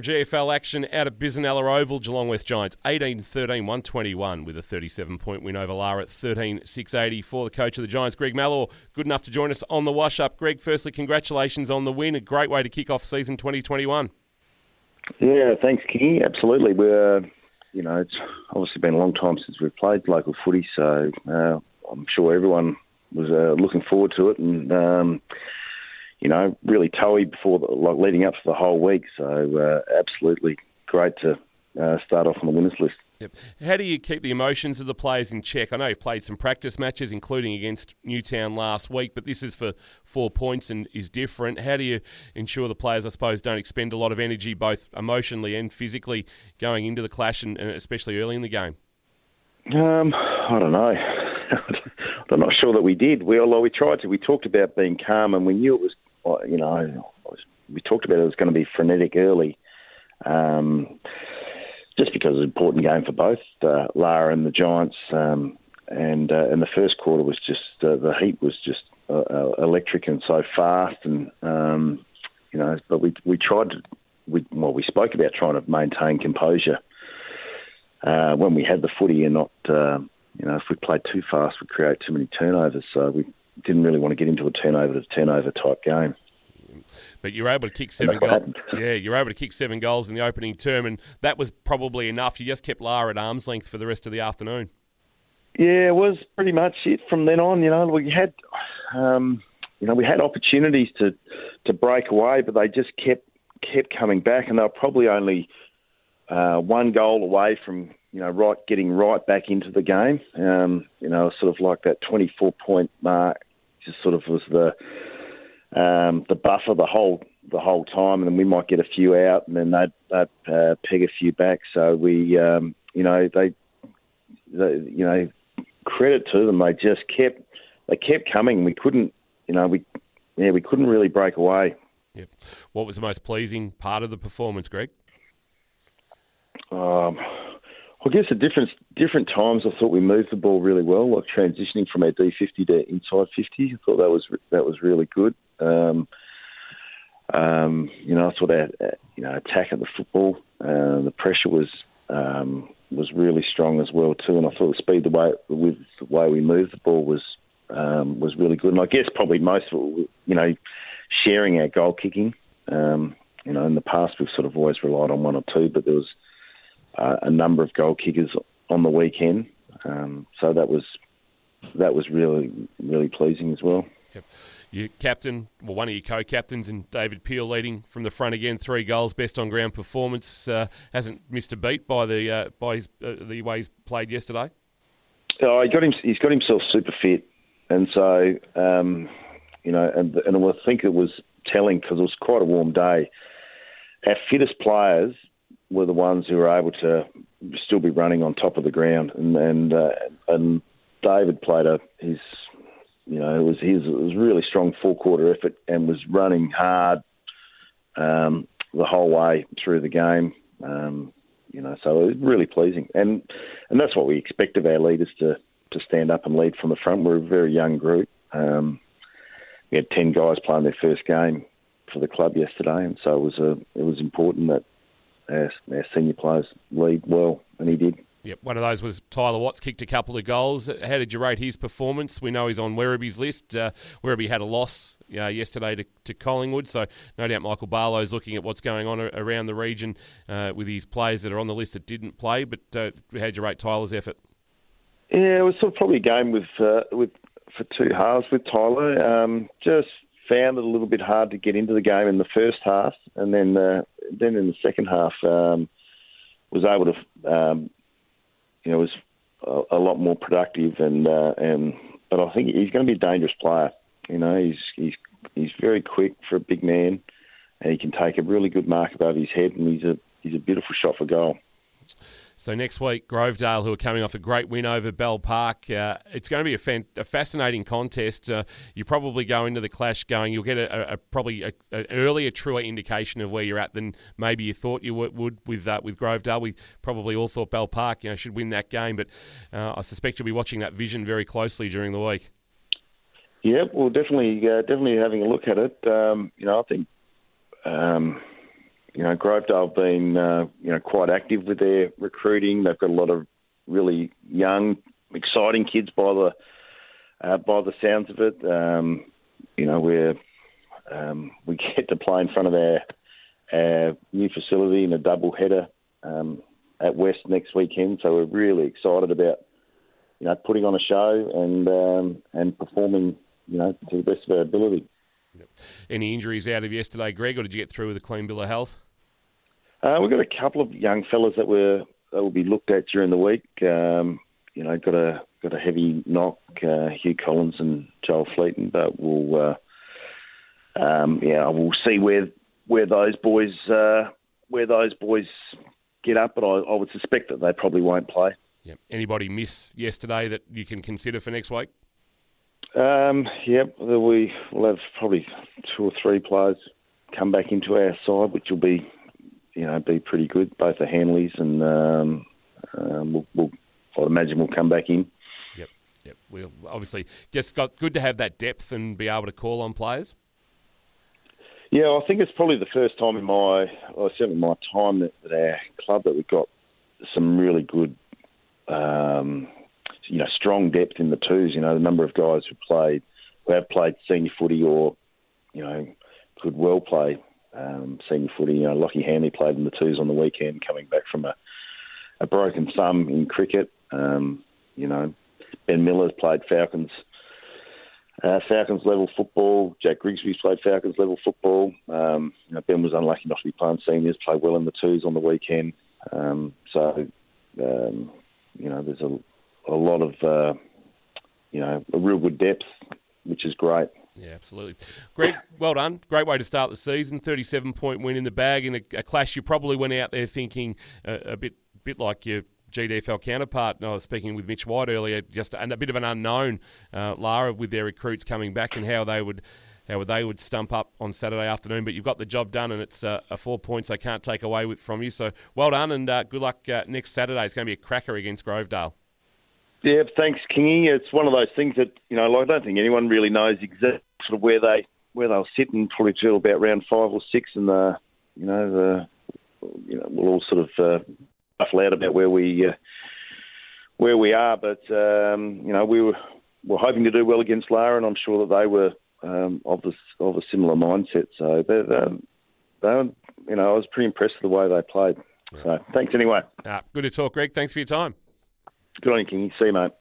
GFL action out at Bisanella Oval. Geelong West Giants 18-13, 121 with a 37-point win over Lara at 13-680 for the coach of the Giants, Greg Mallor. Good enough to join us on the wash-up. Greg, firstly, congratulations on the win. A great way to kick off season 2021. Yeah, thanks, Kingy. Absolutely. It's obviously been a long time since we've played local footy, so I'm sure everyone was looking forward to it, and really toey before, leading up to the whole week. So absolutely great to start off on the winners list. Yep. How do you keep the emotions of the players in check? I know you've played some practice matches, including against Newtown last week, but this is for 4 points and is different. How do you ensure the players, I suppose, don't expend a lot of energy, both emotionally and physically, going into the clash, and especially early in the game? I don't know. I'm not sure that we did. We tried to. We talked about being calm, and we knew it was, we talked about it was going to be frenetic early. Just because it's an important game for both Lara and the Giants, and the first quarter was just the heat was just electric and so fast, and But we tried to. We spoke about trying to maintain composure when we had the footy, and not if we played too fast, we'd create too many turnovers. So we didn't really want to get into a turnover type game. But you're able to kick 7 goals. Yeah, you're able to kick 7 goals in the opening term, and that was probably enough. You just kept Lara at arm's length for the rest of the afternoon. Yeah, it was pretty much it from then on. We had, we had opportunities to break away, but they just kept coming back, and they were probably only 1 goal away from getting right back into the game. Sort of like that 24-point mark just sort of was the buffer the whole time, and then we might get a few out, and then they'd peg a few back. So we, credit to them, they just kept coming. We couldn't, we couldn't really break away. Yep. What was the most pleasing part of the performance, Greg? I guess at different times I thought we moved the ball really well, like transitioning from our D50 to inside 50. I thought that was really good. I thought our attack at the football, the pressure was really strong as well too, and I thought the speed, the way we moved the ball was really good. And I guess probably most of it, sharing our goal kicking. In the past we've sort of always relied on one or two, but there was a number of goal kickers on the weekend, so that was really, really pleasing as well. Yep. Your captain, one of your co-captains, and David Peel leading from the front again, 3 goals, best on ground performance. Hasn't missed a beat by the way he's played yesterday. Oh, he's got himself super fit, and so and I think it was telling because it was quite a warm day. Our fittest players were the ones who were able to still be running on top of the ground, and David played it was really strong 4-quarter effort and was running hard the whole way through the game. So it was really pleasing, and that's what we expect of our leaders to stand up and lead from the front. We're a very young group. We had 10 guys playing their first game for the club yesterday, and so it was important that our senior players lead well, and he did. Yep, one of those was Tyler Watts, kicked a couple of goals. How did you rate his performance? We know he's on Werriby's list. Werribee had a loss yesterday to Collingwood, so no doubt Michael Barlow's looking at what's going on around the region with his players that are on the list that didn't play. But how did you rate Tyler's effort? Yeah, it was sort of probably a game for 2 halves with Tyler. Just found it a little bit hard to get into the game in the first half, and then in the second half was able to. Was a lot more productive, but I think he's going to be a dangerous player. He's very quick for a big man, and he can take a really good mark above his head, and he's a beautiful shot for goal. So next week, Grovedale, who are coming off a great win over Bell Park, it's going to be a fascinating contest. You probably go into the clash you'll get probably an earlier, truer indication of where you're at than maybe you thought you would with Grovedale. We probably all thought Bell Park should win that game, but I suspect you'll be watching that vision very closely during the week. Yeah, well, definitely having a look at it. I think. Grovedale have been, quite active with their recruiting. They've got a lot of really young, exciting kids by the sounds of it. We get to play in front of our new facility in a double header at West next weekend. So we're really excited about, putting on a show and performing, to the best of our ability. Yep. Any injuries out of yesterday, Greg, or did you get through with a clean bill of health? We've got a couple of young fellas that will be looked at during the week. Got a heavy knock, Hugh Collins and Joel Fleeton, but we'll see where those boys get up. But I would suspect that they probably won't play. Yep. Anybody miss yesterday that you can consider for next week? We'll have probably 2 or 3 players come back into our side, which will be pretty good. Both the Hanleys and I'd imagine we'll come back in. Yep. We'll obviously just got good to have that depth and be able to call on players. Yeah, I think it's probably the first time in my time at our club that we've got some really good, strong depth in the twos. The number of guys who have played senior footy or, could well play senior footy. Lockie Hanley played in the twos on the weekend, coming back from a broken thumb in cricket. Ben Miller's played Falcons level football. Jack Grigsby's played Falcons level football. Ben was unlucky not to be playing seniors, played well in the twos on the weekend. There's a lot of, a real good depth, which is great. Yeah, absolutely. Greg, well done. Great way to start the season. 37-point win in the bag in a clash you probably went out there thinking a bit like your GDFL counterpart. I was speaking with Mitch White earlier, just a bit of an unknown, Lara, with their recruits coming back and how they would stump up on Saturday afternoon. But you've got the job done, and it's 4 points they can't take away from you. So well done, and good luck next Saturday. It's going to be a cracker against Grovedale. Yeah, thanks, Kingy. It's one of those things that, I don't think anyone really knows exactly sort of where they'll sit, and probably till about round 5 or 6, and we'll all sort of shuffle out about where we are. But we're hoping to do well against Lara, and I'm sure that they were of a similar mindset. So I was pretty impressed with the way they played. So thanks anyway. Good to talk, Greg. Thanks for your time. Good on you, Kingy. See you, mate.